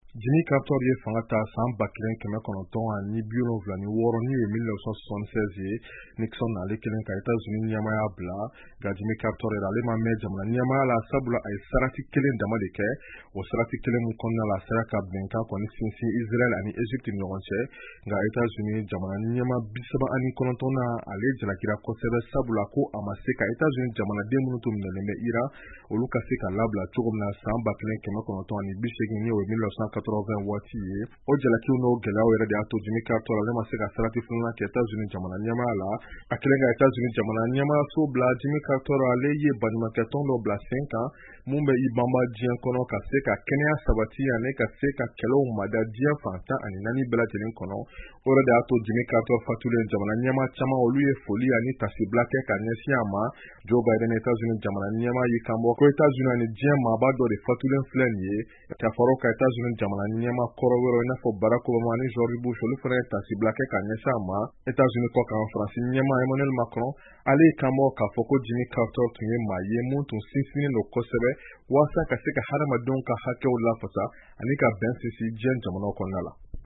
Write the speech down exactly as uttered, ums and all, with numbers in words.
Jimmy Carter ye fanga ta san ba kelen kɛmɛ kɔnɔntɔn ani bi wolonwula ni wɔɔrɔ ni ye mille neuf cent soixante-seize ye Nixon n'ale kelen ka États-Unis ɲɛmaya bila nka Jimmy Carter yɛrɛ ale ma mɛn jamana ɲɛmaya la sabula a ye sarati kelen dama de kɛ o sarati kelen min kɔnɔna la a sera ka bɛnkan kɔni sinsin Israel ani Egypte ni ɲɔgɔn cɛ nka États-Unis jamana ɲɛma bisaba ani kɔnɔntɔnna ale jalakira kosɛbɛ sabula ko a ma se ka États-Unis jamanaden minnu tun minɛlen bɛ Iran olu ka se ka labila cogo min na san ba kelen kɛmɛ kɔnɔntɔn ani bi seegin ni o ye mille neuf cent quatre-vingt waati ye o jalakiw n'o gɛlɛyaw yɛrɛ de y'a to Jimmy Carter ale ma se ka sarati filanan kɛ États-Unis jamana ɲɛmaya la a kelen ka États-Unis jamana ɲɛmayaso bila Jimmy Carter ale ye baɲumankɛtɔn dɔ bila sen kan mun bɛ i banba diɲɛ kɔnɔ ka se ka kɛnɛya sabati ani ka se ka kɛlɛw mada diɲɛ fan tan ani naani bɛɛ lajɛlen kɔnɔ o yɛrɛ de y'a to Jimmy Carter fatulen jamana ɲɛma caman olu ye foli ani tasibila kɛ ka ɲɛsin a ma Joe Biden États-Unis jamana ɲɛma y'i kanbɔ ko États-Unis ani diɲɛ maaba dɔ de fatulen filɛ nin ye ka fara ka États-Unis jamana ɲɛma kɔrɔ wɛrɛ i n'a fɔ Barack Obama ani George Bush olu fana ye tasibila kɛ ka ɲɛsin a ma États-Unis kɔ kan Faransi ɲɛma Emmanuel Macron ale y'i kanbɔ k'a fɔ ko Jimmy Carter tun ye maa ye mun tun sinsinnen don kosɛbɛ walasa ka se ka hadamadenw ka hakɛw lafasa ani ka bɛn sinsin diɲɛ jamanaw kɔnɔna la.